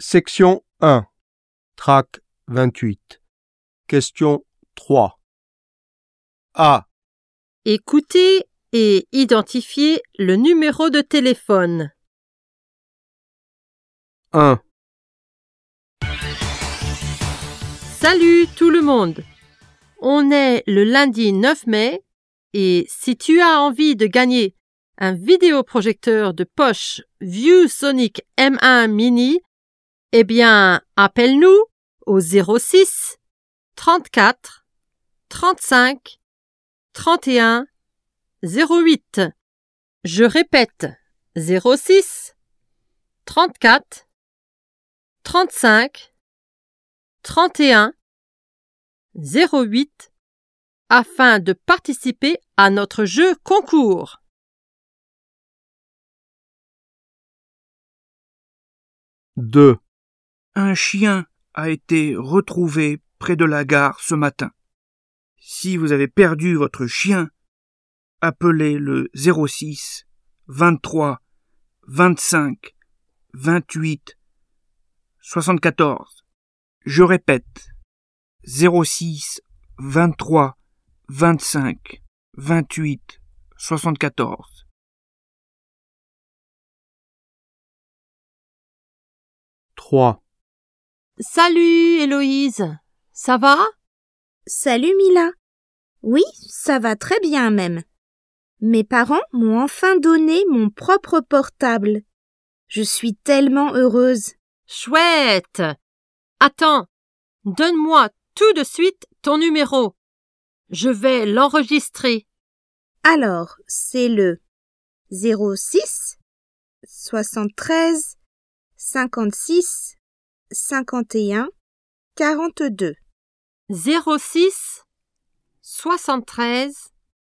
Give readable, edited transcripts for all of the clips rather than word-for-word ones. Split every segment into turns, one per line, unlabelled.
Section 1. Trac 28. Question 3. A.
Écoutez et identifiez le numéro de téléphone.
1.
Salut tout le monde! On est le lundi 9 mai et si tu as envie de gagner un vidéoprojecteur de poche ViewSonic M1 Mini, eh bien, appelle-nous au 06 34 35 31 08. Je répète, 06 34 35 31 08 afin de participer à notre jeu concours.
Deux.
Un chien a été retrouvé près de la gare ce matin. Si vous avez perdu votre chien, appelez le 06 23 25 28 74. Je répète, 06 23 25 28 74.
Trois.
Salut Héloïse, ça va?
Salut Mila. Oui, ça va très bien même. Mes parents m'ont enfin donné mon propre portable. Je suis tellement heureuse.
Chouette! Attends, donne-moi tout de suite ton numéro. Je vais l'enregistrer.
Alors, c'est le 06 73 56 51 42.
06 73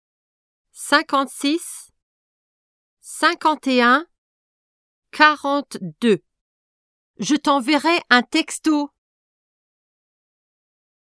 56 51 42. Je t'enverrai un texto.